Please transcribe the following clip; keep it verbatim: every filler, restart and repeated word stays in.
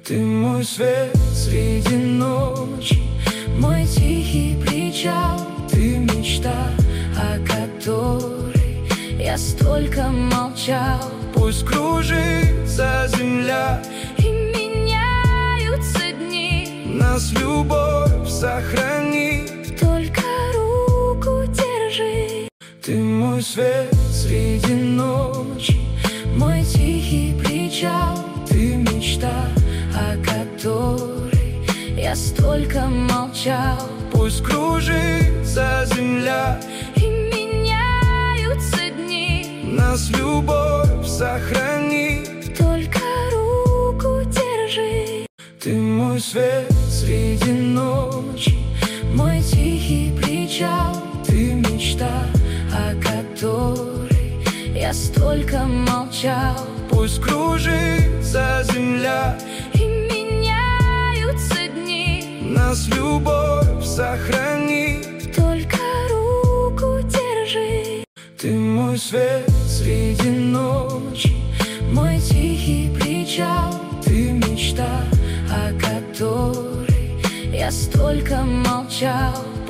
Ты мой свет среди ночи, мой тихий причал. Ты мечта, о которой я столько молчал. Пусть кружится земля и меняются дни, нас любовь сохранит. только руку держи. Ты мой свет среди ночи, мой тихий причал. Ты мечта, о которой я столько молчал. Пусть кружится земля и меняются дни, нас любовь сохранит. только руку держи. Ты мой свет среди ночи, мой тихий причал. Ты мечта, о которой я столько молчал. Пусть кружится земля и меняются дни, нас любовь сохранит. только руку держи. Ты мой свет среди ночи, мой тихий причал. Ты мечта, о которой я столько молчал.